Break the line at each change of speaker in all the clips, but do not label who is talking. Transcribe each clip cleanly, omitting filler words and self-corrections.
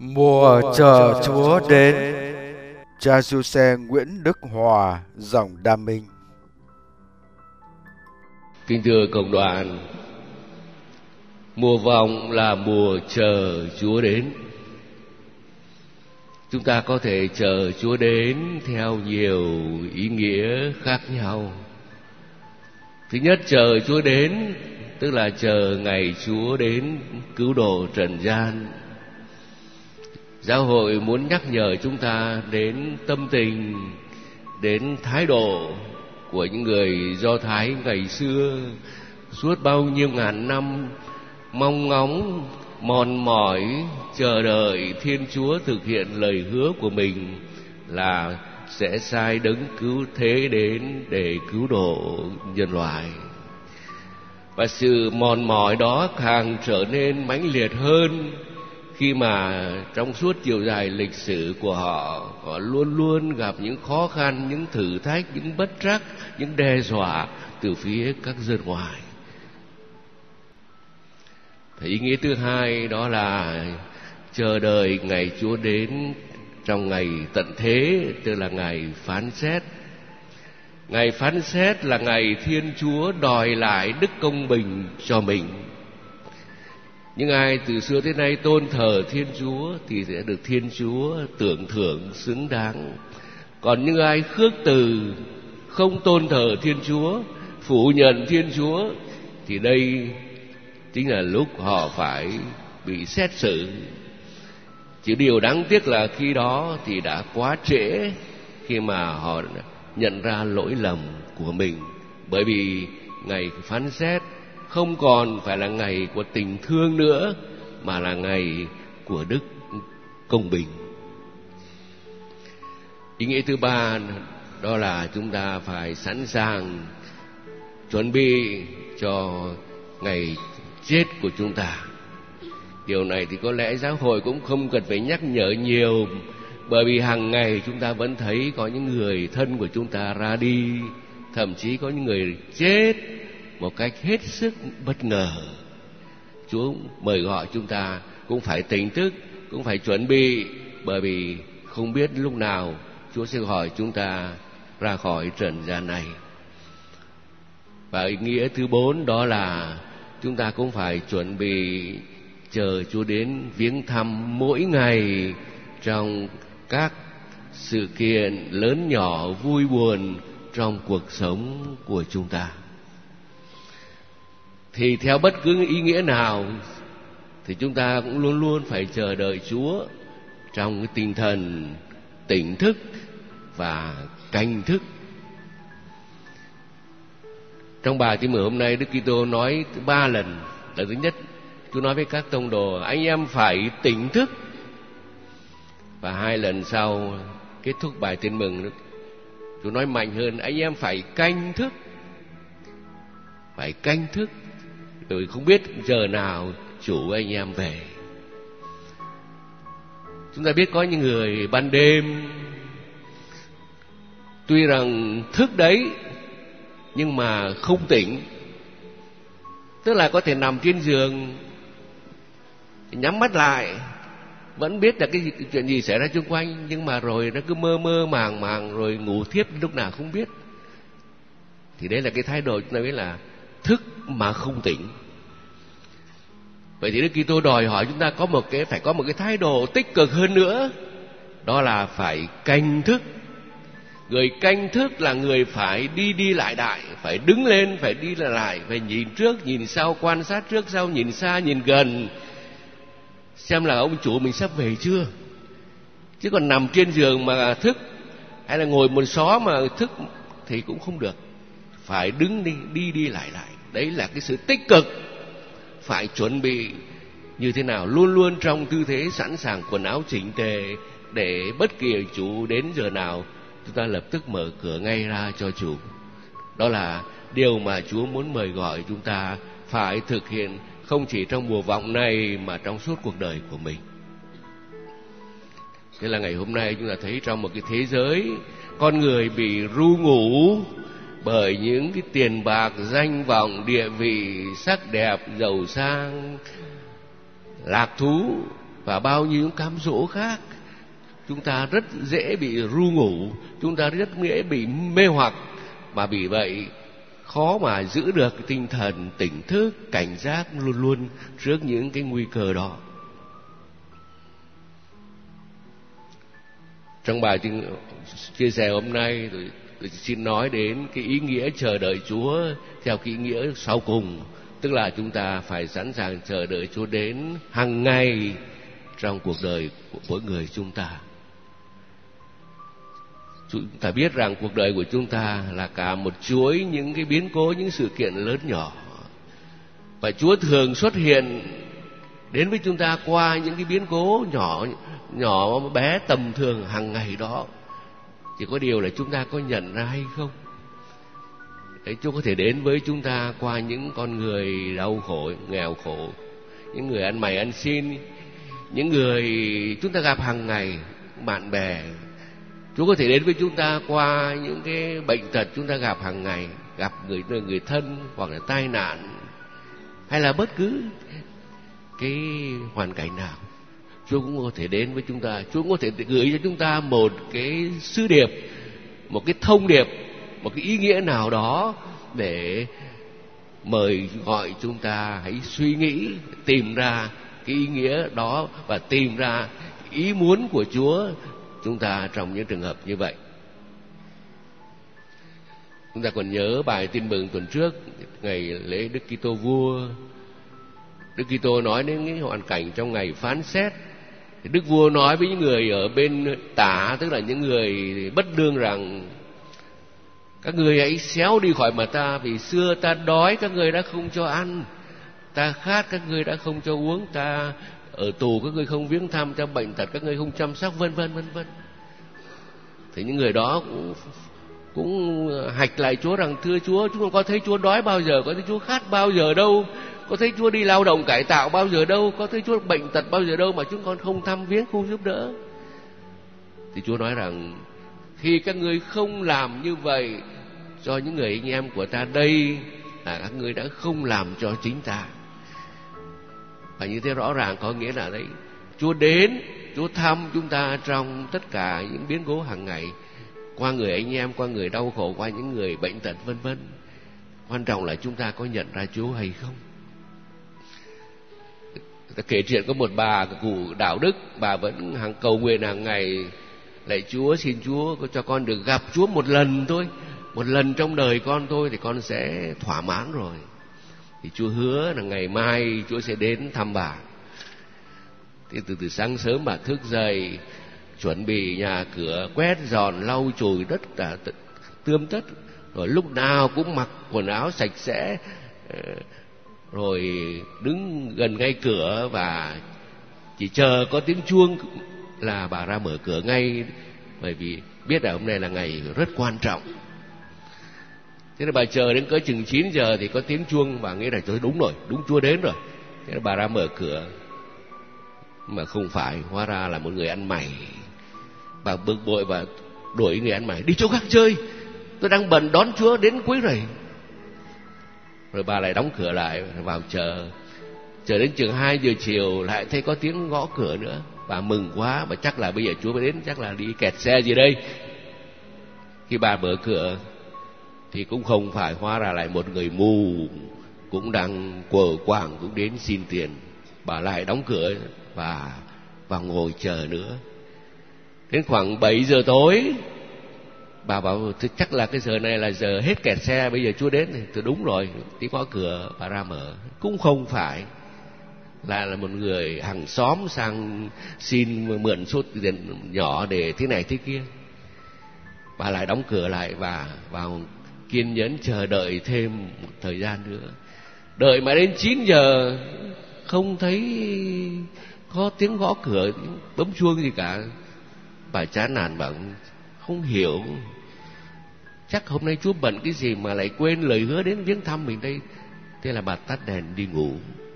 Mùa chờ Chúa đến. Cha Giuse Nguyễn Đức Hòa, dòng Đam Minh.
Kính thưa cộng đoàn, mùa vọng là mùa chờ Chúa đến. Chúng ta có thể chờ Chúa đến theo nhiều ý nghĩa khác nhau. Thứ nhất, chờ Chúa đến tức là chờ ngày Chúa đến cứu độ trần gian. Giáo hội muốn nhắc nhở chúng ta đến tâm tình, đến thái độ của những người Do Thái ngày xưa, suốt bao nhiêu ngàn năm mong ngóng, mòn mỏi, chờ đợi Thiên Chúa thực hiện lời hứa của mình là sẽ sai đấng cứu thế đến để cứu độ nhân loại. Và sự mòn mỏi đó càng trở nên mãnh liệt hơn khi mà trong suốt chiều dài lịch sử của họ luôn luôn gặp những khó khăn, những thử thách, những bất trắc, những đe dọa từ phía các dân ngoài. Và ý nghĩa thứ hai đó là chờ đợi ngày Chúa đến trong ngày tận thế, tức là ngày phán xét. Ngày phán xét là ngày Thiên Chúa đòi lại đức công bình cho mình. Những ai từ xưa tới nay tôn thờ Thiên Chúa thì sẽ được Thiên Chúa tưởng thưởng xứng đáng. Còn những ai khước từ, không tôn thờ Thiên Chúa, phủ nhận Thiên Chúa, thì đây chính là lúc họ phải bị xét xử. Chỉ điều đáng tiếc là khi đó thì đã quá trễ khi mà họ nhận ra lỗi lầm của mình. Bởi vì ngày phán xét không còn phải là ngày của tình thương nữa, mà là ngày của đức công bình. Ý nghĩa thứ ba đó là chúng ta phải sẵn sàng chuẩn bị cho ngày chết của chúng ta. Điều này thì có lẽ giáo hội cũng không cần phải nhắc nhở nhiều, bởi vì hàng ngày chúng ta vẫn thấy có những người thân của chúng ta ra đi, thậm chí có những người chết một cách hết sức bất ngờ. Chúa mời gọi chúng ta cũng phải tỉnh thức, cũng phải chuẩn bị, bởi vì không biết lúc nào Chúa sẽ gọi chúng ta ra khỏi trần gian này. Và ý nghĩa thứ 4 đó là chúng ta cũng phải chuẩn bị chờ Chúa đến viếng thăm mỗi ngày trong các sự kiện lớn nhỏ vui buồn trong cuộc sống của chúng ta. Thì theo bất cứ ý nghĩa nào thì chúng ta cũng luôn luôn phải chờ đợi Chúa trong cái tinh thần tỉnh thức và canh thức. Trong bài tin mừng hôm nay, Đức Kitô nói 3 lần. Lần thứ nhất, Chúa nói với các tông đồ anh em phải tỉnh thức. Và 2 lần sau kết thúc bài tin mừng, Chúa nói mạnh hơn, anh em phải canh thức. Phải canh thức, rồi không biết giờ nào chủ anh em về. Chúng ta biết có những người ban đêm tuy rằng thức đấy nhưng mà không tỉnh. Tức là có thể nằm trên giường, nhắm mắt lại, vẫn biết là cái chuyện gì xảy ra xung quanh, nhưng mà rồi nó cứ mơ mơ màng màng, rồi ngủ thiếp lúc nào không biết. Thì đấy là cái thái độ chúng ta biết là thức mà không tỉnh. Vậy thì Đức Kitô đòi hỏi chúng ta phải có một cái thái độ tích cực hơn nữa, đó là phải canh thức. Người canh thức là người phải đi lại lại, phải đứng lên, phải đi lại, phải nhìn trước, nhìn sau, quan sát trước sau, nhìn xa, nhìn gần, xem là ông chủ mình sắp về chưa. Chứ còn nằm trên giường mà thức, hay là ngồi một xó mà thức thì cũng không được. Phải đứng đi lại. Đấy là cái sự tích cực. Phải chuẩn bị như thế nào, luôn luôn trong tư thế sẵn sàng, quần áo chỉnh tề, để bất kỳ chủ đến giờ nào chúng ta lập tức mở cửa ngay ra cho chủ. Đó là điều mà Chúa muốn mời gọi chúng ta phải thực hiện, không chỉ trong mùa vọng này mà trong suốt cuộc đời của mình. Thế là ngày hôm nay chúng ta thấy trong một cái thế giới con người bị ru ngủ bởi những cái tiền bạc, danh vọng, địa vị, sắc đẹp, giàu sang, lạc thú, và bao nhiêu những cám dỗ khác. Chúng ta rất dễ bị ru ngủ, chúng ta rất dễ bị mê hoặc, mà vì vậy khó mà giữ được cái tinh thần tỉnh thức, cảnh giác luôn luôn trước những cái nguy cơ đó. Trong bài chia sẻ hôm nay, tôi xin nói đến cái ý nghĩa chờ đợi Chúa theo cái ý nghĩa sau cùng, tức là chúng ta phải sẵn sàng chờ đợi Chúa đến hàng ngày trong cuộc đời của mỗi người chúng ta. Chúng ta biết rằng cuộc đời của chúng ta là cả một chuỗi những cái biến cố, những sự kiện lớn nhỏ, và Chúa thường xuất hiện đến với chúng ta qua những cái biến cố nhỏ bé tầm thường hàng ngày đó. Chỉ có điều là chúng ta có nhận ra hay không. Đấy, Chúa có thể đến với chúng ta qua những con người đau khổ, nghèo khổ, những người ăn mày ăn xin, những người chúng ta gặp hàng ngày, bạn bè. Chúa có thể đến với chúng ta qua những cái bệnh tật chúng ta gặp hàng ngày, gặp người thân hoặc là tai nạn, hay là bất cứ cái hoàn cảnh nào. Chúa cũng có thể đến với chúng ta. Chúa cũng có thể gửi cho chúng ta một cái sứ điệp, một cái thông điệp, một cái ý nghĩa nào đó để mời gọi chúng ta hãy suy nghĩ, tìm ra cái ý nghĩa đó và tìm ra ý muốn của Chúa chúng ta trong những trường hợp như vậy. Chúng ta còn nhớ bài tin mừng tuần trước, ngày lễ Đức Kitô Vua. Đức Kitô nói đến những hoàn cảnh trong ngày phán xét. Đức Vua nói với những người ở bên tả, tức là những người bất lương, rằng các người hãy xéo đi khỏi mặt ta, vì xưa ta đói các người đã không cho ăn, ta khát các người đã không cho uống, ta ở tù các người không viếng thăm, ta bệnh tật các người không chăm sóc, vân vân vân vân. Thì những người đó cũng hạch lại Chúa rằng: thưa Chúa, chúng con có thấy Chúa đói bao giờ, có thấy Chúa khát bao giờ đâu, có thấy Chúa đi lao động cải tạo bao giờ đâu, có thấy Chúa bệnh tật bao giờ đâu mà chúng con không thăm viếng, không giúp đỡ. Thì Chúa nói rằng khi các ngươi không làm như vậy cho những người anh em của ta đây, là các ngươi đã không làm cho chính ta. Và như thế rõ ràng có nghĩa là đấy, Chúa đến, Chúa thăm chúng ta trong tất cả những biến cố hàng ngày, qua người anh em, qua người đau khổ, qua những người bệnh tật vân vân. Quan trọng là chúng ta có nhận ra Chúa hay không. Ta kể chuyện có một bà cụ đạo đức, bà vẫn hàng cầu nguyện hàng ngày: lạy Chúa, xin Chúa cho con được gặp Chúa một lần thôi, một lần trong đời con thôi thì con sẽ thỏa mãn rồi. Thì Chúa hứa là ngày mai Chúa sẽ đến thăm bà. Thì từ sáng sớm bà thức dậy, chuẩn bị nhà cửa, quét dọn lau chùi đất cả tươm tất, rồi lúc nào cũng mặc quần áo sạch sẽ, rồi đứng gần ngay cửa và chỉ chờ có tiếng chuông là bà ra mở cửa ngay, bởi vì biết là hôm nay là ngày rất quan trọng. Thế là bà chờ đến cỡ chừng 9 giờ thì có tiếng chuông, bà nghĩ là trời, đúng rồi, đúng Chúa đến rồi. Thế là bà ra mở cửa, mà không phải, hóa ra là một người ăn mày. Bà bực bội và đuổi người ăn mày đi chỗ khác chơi, tôi đang bận đón Chúa đến cuối rồi. Rồi bà lại đóng cửa lại, vào chờ đến chừng 2 giờ chiều lại thấy có tiếng gõ cửa nữa. Bà mừng quá, bà chắc là bây giờ Chúa mới đến, chắc là đi kẹt xe gì đây. Khi bà mở cửa thì cũng không phải, hóa ra lại một người mù cũng đang quờ quàng cũng đến xin tiền. Bà lại đóng cửa và ngồi chờ nữa. Đến khoảng 7 giờ tối, bà bảo chắc là cái giờ này là giờ hết kẹt xe, bây giờ Chúa đến. Thì đúng rồi, tiếng gõ cửa, bà ra mở. Cũng không phải, là một người hàng xóm sang xin mượn số tiền nhỏ để thế này thế kia. Bà lại đóng cửa lại và vào kiên nhẫn chờ đợi thêm một thời gian nữa. Đợi mà đến 9 giờ không thấy có tiếng gõ cửa, bấm chuông gì cả. Bà chán nản bảo không hiểu, chắc hôm nay Chúa bận cái gì mà lại quên lời hứa đến viếng thăm mình đây. Thế là bà tắt đèn đi ngủ.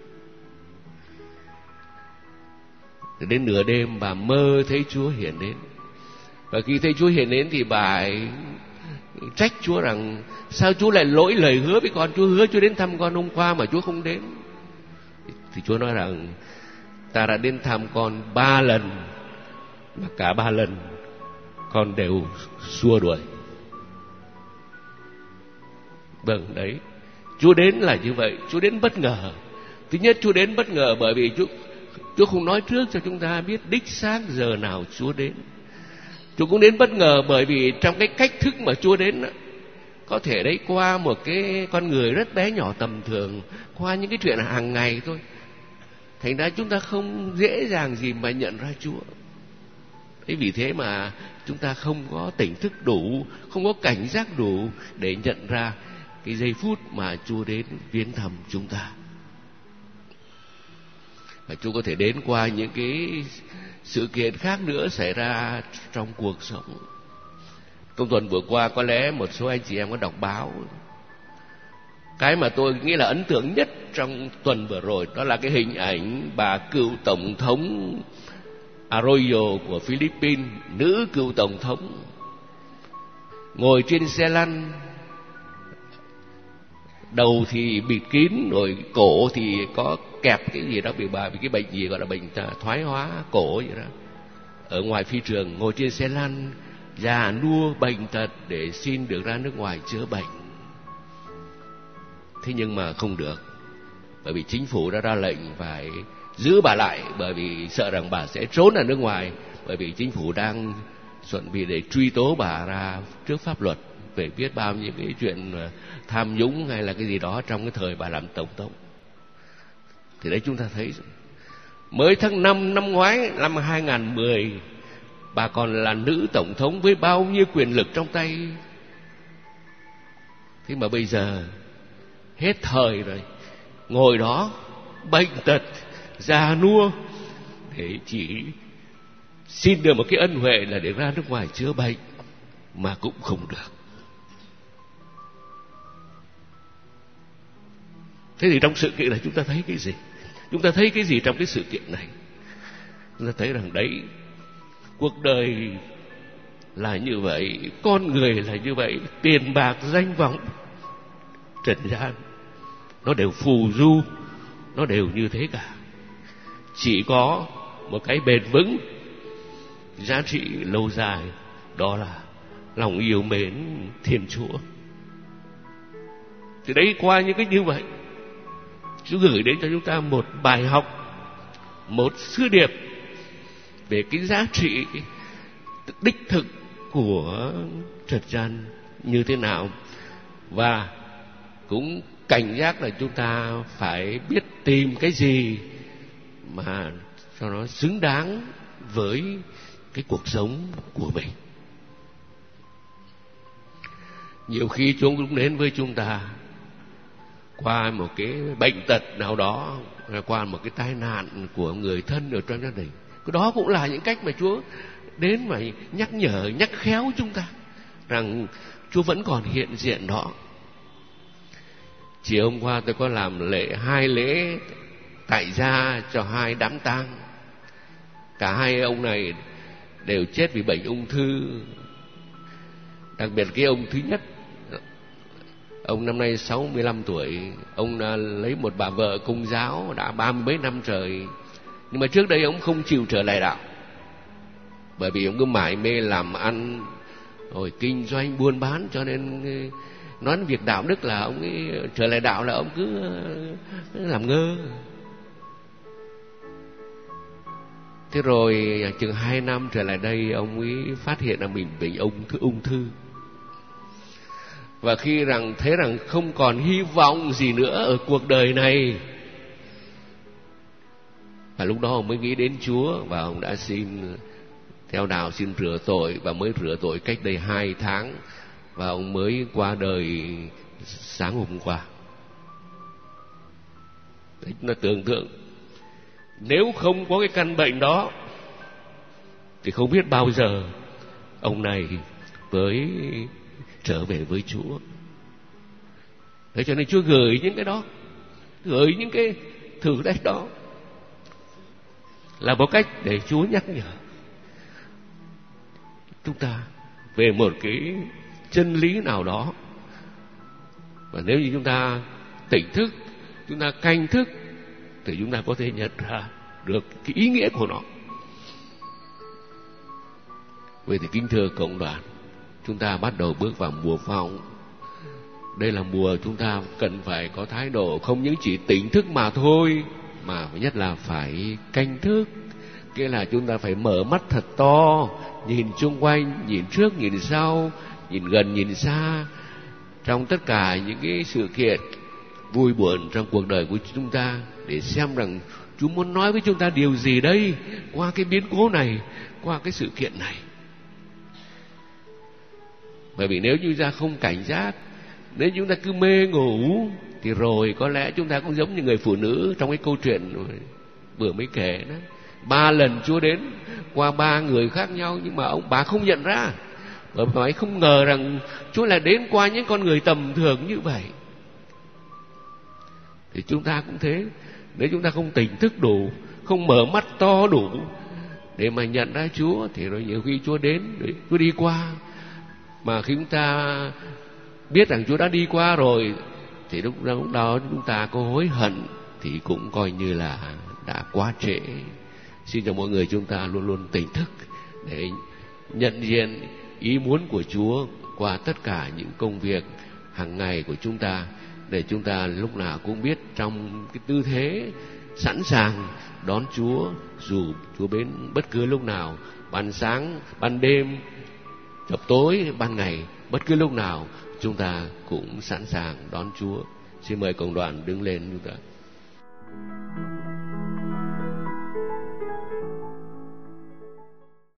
Đến nửa đêm bà mơ thấy Chúa hiện đến. Và khi thấy Chúa hiện đến thì bà ấy trách Chúa rằng sao Chúa lại lỗi lời hứa với con. Chúa hứa Chúa đến thăm con hôm qua mà Chúa không đến. Thì Chúa nói rằng ta đã đến thăm con 3 lần, mà cả 3 lần con đều xua đuổi. Vâng, đấy, Chúa đến là như vậy. Chúa đến bất ngờ. Thứ nhất, Chúa đến bất ngờ bởi vì Chúa không nói trước cho chúng ta biết đích xác giờ nào Chúa đến. Chúa cũng đến bất ngờ bởi vì trong cái cách thức mà Chúa đến, có thể đấy qua một cái con người rất bé nhỏ tầm thường, qua những cái chuyện hàng ngày thôi. Thành ra chúng ta không dễ dàng gì mà nhận ra Chúa. Thế vì thế mà chúng ta không có tỉnh thức đủ, không có cảnh giác đủ để nhận ra cái giây phút mà Chúa đến viếng thăm chúng ta. Và Chúa có thể đến qua những cái sự kiện khác nữa xảy ra trong cuộc sống. Trong tuần vừa qua có lẽ một số anh chị em có đọc báo. Cái mà tôi nghĩ là ấn tượng nhất trong tuần vừa rồi đó là cái hình ảnh bà cựu tổng thống Arroyo của Philippines, nữ cựu tổng thống, ngồi trên xe lăn, đầu thì bịt kín, rồi cổ thì có kẹp cái gì đó, bị cái bệnh gì gọi là bệnh thoái hóa cổ vậy đó, ở ngoài phi trường, ngồi trên xe lăn, già nua bệnh tật để xin được ra nước ngoài chữa bệnh. Thế nhưng mà không được, bởi vì chính phủ đã ra lệnh phải giữ bà lại, bởi vì sợ rằng bà sẽ trốn ra nước ngoài, bởi vì chính phủ đang chuẩn bị để truy tố bà ra trước pháp luật về biết bao nhiêu cái chuyện tham nhũng hay là cái gì đó trong cái thời bà làm tổng thống. Thì đấy chúng ta thấy mới tháng 5 năm ngoái, năm 2010, bà còn là nữ tổng thống với bao nhiêu quyền lực trong tay. Thế mà bây giờ hết thời rồi, ngồi đó bệnh tật, già nua, để chỉ xin được một cái ân huệ là để ra nước ngoài chữa bệnh mà cũng không được. Thế thì trong sự kiện này chúng ta thấy cái gì? Chúng ta thấy cái gì trong cái sự kiện này? Chúng ta thấy rằng đấy, cuộc đời là như vậy, con người là như vậy, tiền bạc, danh vọng, trần gian, nó đều phù du, nó đều như thế cả. Chỉ có một cái bền vững, giá trị lâu dài, đó là lòng yêu mến Thiên Chúa. Thì đấy, qua những cái như vậy, Chúa gửi đến cho chúng ta một bài học, một sứ điệp về cái giá trị đích thực của trần gian như thế nào. Và cũng cảnh giác là chúng ta phải biết tìm cái gì mà cho nó xứng đáng với cái cuộc sống của mình. Nhiều khi Chúa cũng đến với chúng ta qua một cái bệnh tật nào đó, qua một cái tai nạn của người thân ở trong gia đình. Cái đó cũng là những cách mà Chúa đến mà nhắc nhở, nhắc khéo chúng ta rằng Chúa vẫn còn hiện diện đó. Chiều hôm qua tôi có làm hai lễ tại gia cho 2 đám tang. Cả 2 ông này đều chết vì bệnh ung thư. Đặc biệt cái ông thứ nhất, ông năm nay 65 tuổi. Ông lấy một bà vợ Công giáo đã 30 mấy năm trời. Nhưng mà trước đây ông không chịu trở lại đạo, bởi vì ông cứ mải mê làm ăn rồi kinh doanh buôn bán, cho nên nói đến việc đạo đức là ông ấy trở lại đạo là ông cứ làm ngơ. Thế rồi chừng 2 năm trở lại đây, ông ấy phát hiện là mình bị ung thư. Và khi thấy rằng không còn hy vọng gì nữa ở cuộc đời này, và lúc đó ông mới nghĩ đến Chúa, và ông đã xin theo đạo, xin rửa tội, và mới rửa tội cách đây 2 tháng, và ông mới qua đời sáng hôm qua. Đấy, nó tưởng tượng nếu không có cái căn bệnh đó thì không biết bao giờ ông này mới trở về với Chúa. Thế cho nên Chúa gửi những cái đó, gửi những cái thử thách đó là một cách để Chúa nhắc nhở chúng ta về một cái chân lý nào đó. Và nếu như chúng ta tỉnh thức, chúng ta canh thức, thì chúng ta có thể nhận ra được cái ý nghĩa của nó. Vậy thì kính thưa cộng đoàn, chúng ta bắt đầu bước vào mùa phong. Đây là mùa chúng ta cần phải có thái độ không những chỉ tỉnh thức mà thôi, mà nhất là phải canh thức. Nghĩa là chúng ta phải mở mắt thật to, nhìn xung quanh, nhìn trước, nhìn sau, nhìn gần, nhìn xa, trong tất cả những cái sự kiện vui buồn trong cuộc đời của chúng ta, để xem rằng Chúa muốn nói với chúng ta điều gì đây, qua cái biến cố này, qua cái sự kiện này. Bởi vì nếu chúng ta không cảnh giác, nếu chúng ta cứ mê ngủ, thì rồi có lẽ chúng ta cũng giống như người phụ nữ trong cái câu chuyện vừa mới kể đó. 3 lần Chúa đến qua 3 người khác nhau, nhưng mà bà không nhận ra, bởi bà ấy không ngờ rằng Chúa lại đến qua những con người tầm thường như vậy. Thì chúng ta cũng thế, nếu chúng ta không tỉnh thức đủ, không mở mắt to đủ để mà nhận ra Chúa, thì rồi nhiều khi Chúa đến, Chúa đi qua, mà khi chúng ta biết rằng Chúa đã đi qua rồi, thì lúc đó chúng ta có hối hận thì cũng coi như là đã quá trễ. Xin cho mọi người chúng ta luôn luôn tỉnh thức để nhận diện ý muốn của Chúa qua tất cả những công việc hàng ngày của chúng ta, để chúng ta lúc nào cũng biết trong cái tư thế sẵn sàng đón Chúa, dù Chúa đến bất cứ lúc nào, ban sáng, ban đêm, chập tối, ban ngày, bất cứ lúc nào chúng ta cũng sẵn sàng đón Chúa. Xin mời cộng đoàn đứng lên chúng ta.